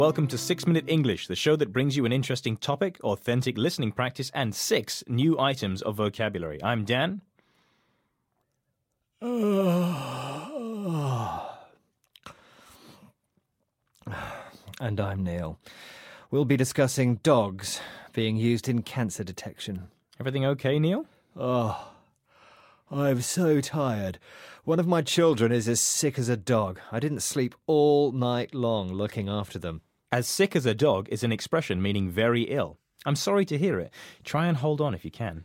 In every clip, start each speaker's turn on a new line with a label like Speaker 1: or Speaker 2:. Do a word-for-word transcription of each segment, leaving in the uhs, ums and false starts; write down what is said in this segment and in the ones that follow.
Speaker 1: Welcome to six minute English, the show that brings you an interesting topic, authentic listening practice, and six new items of vocabulary. I'm Dan.
Speaker 2: And I'm Neil. We'll be discussing dogs being used in cancer detection.
Speaker 1: Everything okay, Neil?
Speaker 2: Oh, I'm so tired. One of my children is as sick as a dog. I didn't sleep all night long looking after them.
Speaker 1: As sick as a dog is an expression meaning very ill. I'm sorry to hear it. Try and hold on if you can.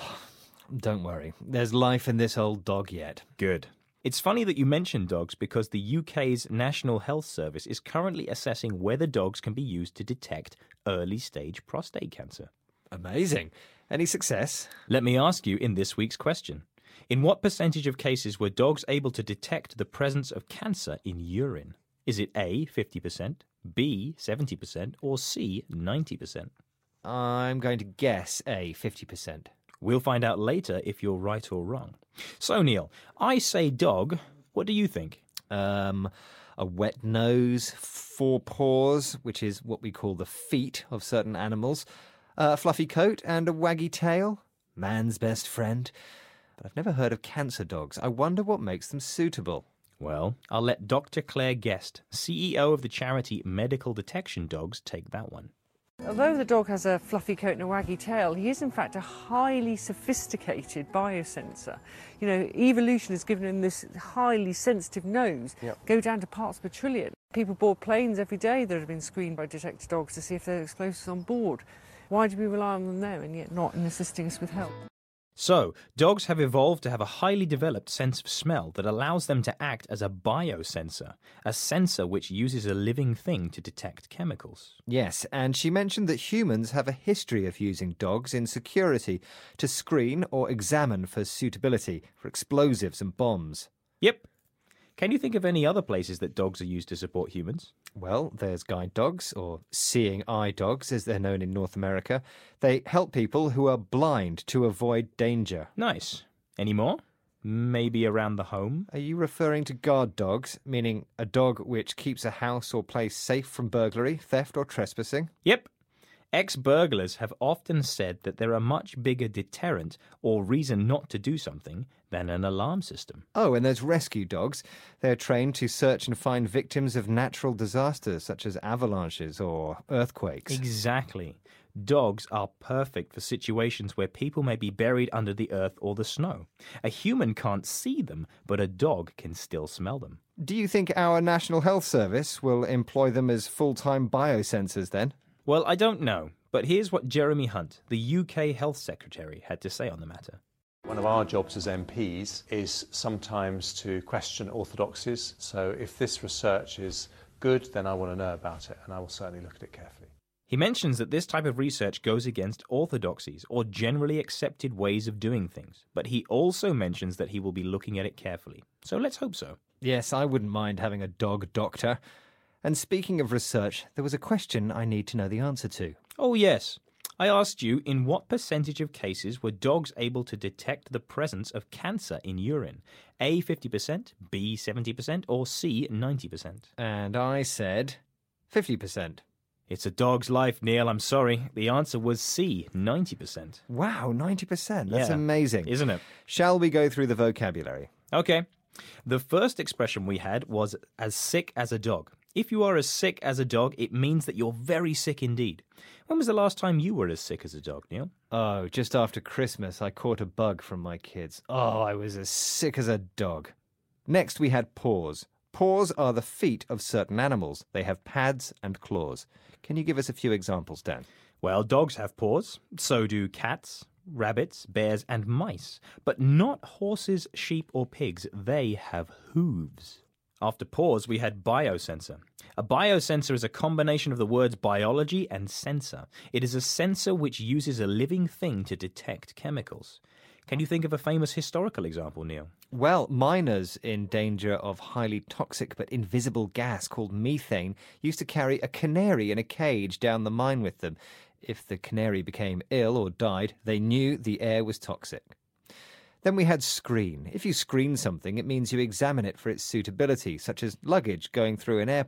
Speaker 2: Don't worry. There's life in this old dog yet.
Speaker 1: Good. It's funny that you mention dogs because the U K's National Health Service is currently assessing whether dogs can be used to detect early-stage prostate cancer.
Speaker 2: Amazing. Any success?
Speaker 1: Let me ask you in this week's question. In what percentage of cases were dogs able to detect the presence of cancer in urine? Is it A, fifty percent, B, seventy percent, or C, ninety percent?
Speaker 2: I'm going to guess A, fifty percent.
Speaker 1: We'll find out later if you're right or wrong. So, Neil, I say dog. What do you think?
Speaker 2: Um, a wet nose, four paws, which is what we call the feet of certain animals, a fluffy coat and a waggy tail, man's best friend. But I've never heard of cancer dogs. I wonder what makes them suitable.
Speaker 1: Well, I'll let Doctor Claire Guest, C E O of the charity Medical Detection Dogs, take that one.
Speaker 3: Although the dog has a fluffy coat and a waggy tail, he is in fact a highly sophisticated biosensor. You know, evolution has given him this highly sensitive nose, yep. Go down to parts per trillion. People board planes every day that have been screened by detector dogs to see if there are explosives on board. Why do we rely on them there and yet not in assisting us with help?
Speaker 1: So, dogs have evolved to have a highly developed sense of smell that allows them to act as a biosensor, a sensor which uses a living thing to detect chemicals.
Speaker 2: Yes, and she mentioned that humans have a history of using dogs in security to screen or examine for suitability for explosives and bombs.
Speaker 1: Yep. Can you think of any other places that dogs are used to support humans?
Speaker 2: Well, there's guide dogs, or seeing eye dogs as they're known in North America. They help people who are blind to avoid danger.
Speaker 1: Nice. Any more? Maybe around the home?
Speaker 2: Are you referring to guard dogs, meaning a dog which keeps a house or place safe from burglary, theft or trespassing?
Speaker 1: Yep. Ex-burglars have often said that they're a much bigger deterrent or reason not to do something than an alarm system.
Speaker 2: Oh, and there's rescue dogs. They're trained to search and find victims of natural disasters such as avalanches or earthquakes.
Speaker 1: Exactly. Dogs are perfect for situations where people may be buried under the earth or the snow. A human can't see them, but a dog can still smell them.
Speaker 2: Do you think our National Health Service will employ them as full-time biosensors then?
Speaker 1: Well, I don't know, but here's what Jeremy Hunt, the U K Health Secretary, had to say on the matter.
Speaker 4: One of our jobs as M Ps is sometimes to question orthodoxies. So if this research is good, then I want to know about it, and I will certainly look at it carefully.
Speaker 1: He mentions that this type of research goes against orthodoxies or generally accepted ways of doing things, but he also mentions that he will be looking at it carefully. So let's hope so.
Speaker 2: Yes, I wouldn't mind having a dog doctor. And speaking of research, there was a question I need to know the answer to.
Speaker 1: Oh, yes. I asked you, in what percentage of cases were dogs able to detect the presence of cancer in urine? A, fifty percent, B, seventy percent, or C, ninety percent?
Speaker 2: And I said fifty percent.
Speaker 1: It's a dog's life, Neil. I'm sorry. The answer was C, ninety percent.
Speaker 2: Wow, ninety percent. That's
Speaker 1: yeah,
Speaker 2: amazing.
Speaker 1: Isn't it?
Speaker 2: Shall we go through the vocabulary?
Speaker 1: Okay. The first expression we had was as sick as a dog. If you are as sick as a dog, it means that you're very sick indeed. When was the last time you were as sick as a dog, Neil?
Speaker 2: Oh, just after Christmas, I caught a bug from my kids. Oh, I was as sick as a dog. Next, we had paws. Paws are the feet of certain animals. They have pads and claws. Can you give us a few examples, Dan?
Speaker 1: Well, dogs have paws. So do cats, rabbits, bears, and mice. But not horses, sheep, or pigs. They have hooves. After paws, we had biosensor. A biosensor is a combination of the words biology and sensor. It is a sensor which uses a living thing to detect chemicals. Can you think of a famous historical example, Neil?
Speaker 2: Well, miners in danger of highly toxic but invisible gas called methane used to carry a canary in a cage down the mine with them. If the canary became ill or died, they knew the air was toxic. Then we had screen. If you screen something, it means you examine it for its suitability, such as luggage going through an airport.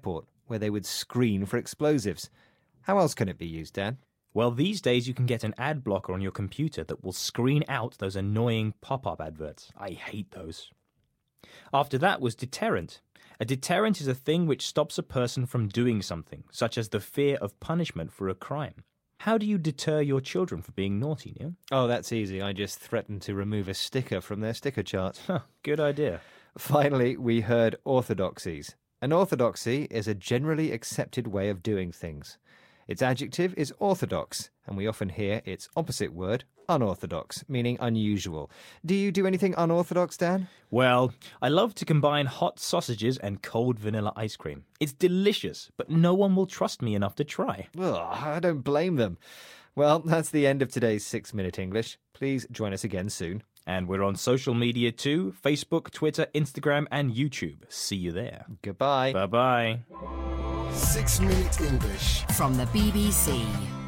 Speaker 2: where they would screen for explosives. How else can it be used, Dan?
Speaker 1: Well, these days you can get an ad blocker on your computer that will screen out those annoying pop-up adverts. I hate those. After that was deterrent. A deterrent is a thing which stops a person from doing something, such as the fear of punishment for a crime. How do you deter your children from being naughty, Neil?
Speaker 2: Oh, that's easy. I just threatened to remove a sticker from their sticker chart.
Speaker 1: Huh, good idea.
Speaker 2: Finally, we heard orthodoxies. An orthodoxy is a generally accepted way of doing things. Its adjective is orthodox, and we often hear its opposite word, unorthodox, meaning unusual. Do you do anything unorthodox, Dan?
Speaker 1: Well, I love to combine hot sausages and cold vanilla ice cream. It's delicious, but no one will trust me enough to try.
Speaker 2: Ugh, I don't blame them. Well, that's the end of today's Six Minute English. Please join us again soon.
Speaker 1: And we're on social media too, Facebook, Twitter, Instagram and YouTube. See you there.
Speaker 2: Goodbye.
Speaker 1: Bye-bye.
Speaker 5: Six Minute English
Speaker 6: from the B B C.